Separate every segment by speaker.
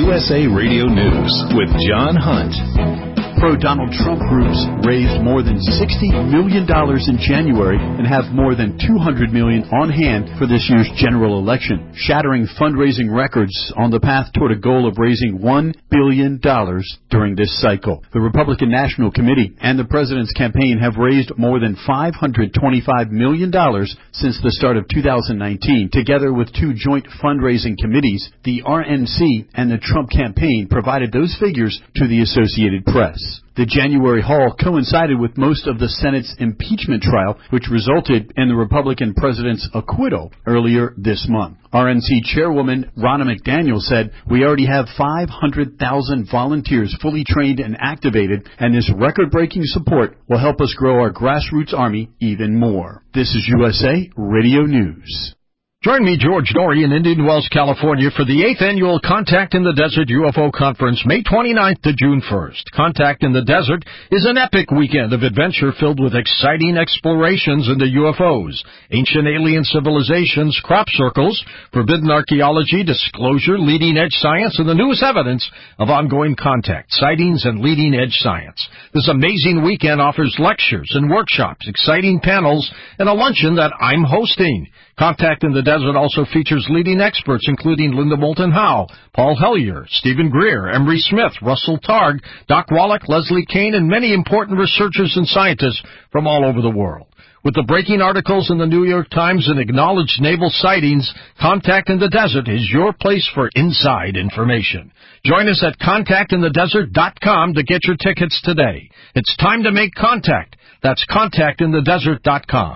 Speaker 1: USA Radio News with John Hunt. Pro-Donald Trump groups raised more than $60 million in January and have more than $200 million on hand for this year's general election, shattering fundraising records on the path toward a goal of raising $1 billion during this cycle. The Republican National Committee and the president's campaign have raised more than $525 million since the start of 2019. Together with two joint fundraising committees, the RNC and the Trump campaign provided those figures to the Associated Press. The January haul coincided with most of the Senate's impeachment trial, which resulted in the Republican president's acquittal earlier this month. RNC Chairwoman Ronna McDaniel said, "We already have 500,000 volunteers fully trained and activated, and this record-breaking support will help us grow our grassroots army even more." This is USA Radio News.
Speaker 2: Join me, George Norrie, in Indian Wells, California, for the 8th Annual Contact in the Desert UFO Conference, May 29th to June 1st. Contact in the Desert is an epic weekend of adventure filled with exciting explorations into UFOs, ancient alien civilizations, crop circles, forbidden archaeology, disclosure, leading-edge science, and the newest evidence of ongoing contact, sightings, and leading-edge science. This amazing weekend offers lectures and workshops, exciting panels, and a luncheon that I'm hosting. Contact in the Desert also features leading experts including Linda Moulton Howe, Paul Hellyer, Stephen Greer, Emery Smith, Russell Targ, Doc Wallach, Leslie Kane, and many important researchers and scientists from all over the world. With the breaking articles in the New York Times and acknowledged naval sightings, Contact in the Desert is your place for inside information. Join us at contactinthedesert.com to get your tickets today. It's time to make contact. That's contactinthedesert.com.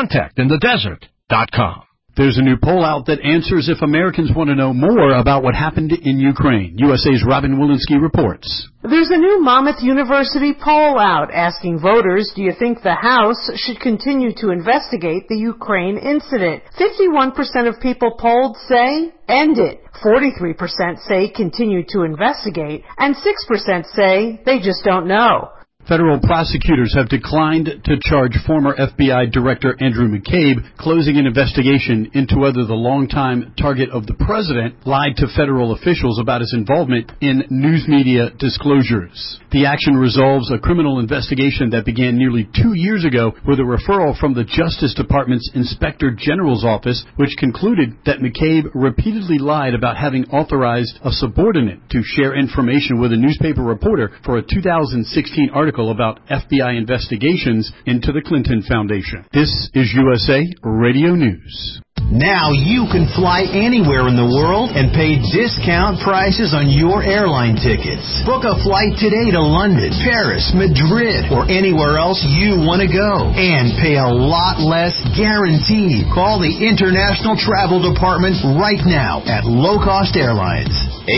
Speaker 2: Contactinthedesert.com.
Speaker 1: There's a new poll out that answers if Americans want to know more about what happened in Ukraine. USA's Robin Walensky reports.
Speaker 3: There's a new Monmouth University poll out asking voters, do you think the House should continue to investigate the Ukraine incident? 51% of people polled say end it. 43% say continue to investigate. And 6% say they just don't know.
Speaker 1: Federal prosecutors have declined to charge former FBI Director Andrew McCabe, closing an investigation into whether the longtime target of the president lied to federal officials about his involvement in news media disclosures. The action resolves a criminal investigation that began nearly 2 years ago with a referral from the Justice Department's Inspector General's office, which concluded that McCabe repeatedly lied about having authorized a subordinate to share information with a newspaper reporter for a 2016 article about FBI investigations into the Clinton Foundation. This is USA Radio News.
Speaker 4: Now you can fly anywhere in the world and pay discount prices on your airline tickets. Book a flight today to London, Paris, Madrid, or anywhere else you want to go. And pay a lot less guaranteed. Call the International Travel Department right now at Low Cost Airlines.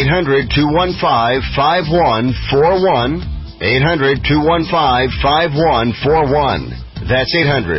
Speaker 5: 800-215-5141. 800-215-5141. That's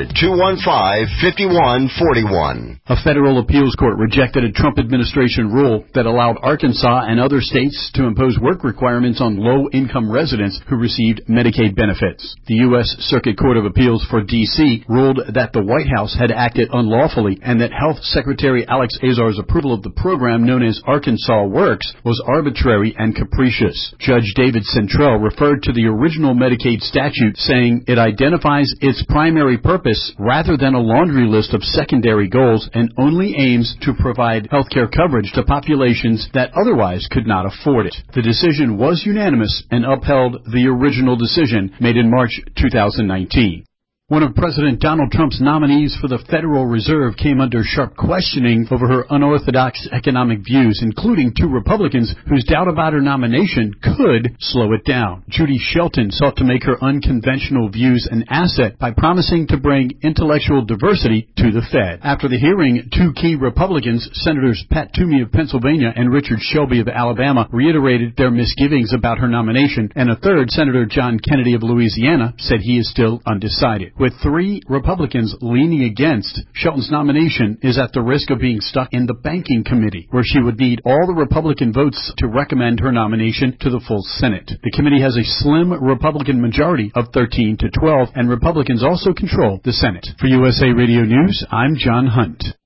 Speaker 5: 800-215-5141.
Speaker 1: A federal appeals court rejected a Trump administration rule that allowed Arkansas and other states to impose work requirements on low-income residents who received Medicaid benefits. The U.S. Circuit Court of Appeals for D.C. ruled that the White House had acted unlawfully and that Health Secretary Alex Azar's approval of the program known as Arkansas Works was arbitrary and capricious. Judge David Centrell referred to the original Medicaid statute, saying it identifies its primary purpose rather than a laundry list of secondary goals and only aims to provide health care coverage to populations that otherwise could not afford it. The decision was unanimous and upheld the original decision made in March 2019. One of President Donald Trump's nominees for the Federal Reserve came under sharp questioning over her unorthodox economic views, including two Republicans whose doubt about her nomination could slow it down. Judy Shelton sought to make her unconventional views an asset by promising to bring intellectual diversity to the Fed. After the hearing, two key Republicans, Senators Pat Toomey of Pennsylvania and Richard Shelby of Alabama, reiterated their misgivings about her nomination, and a third, Senator John Kennedy of Louisiana, said he is still undecided. With three Republicans leaning against, Shelton's nomination is at the risk of being stuck in the Banking Committee, where she would need all the Republican votes to recommend her nomination to the full Senate. The committee has a slim Republican majority of 13 to 12, and Republicans also control the Senate. For USA Radio News, I'm John Hunt.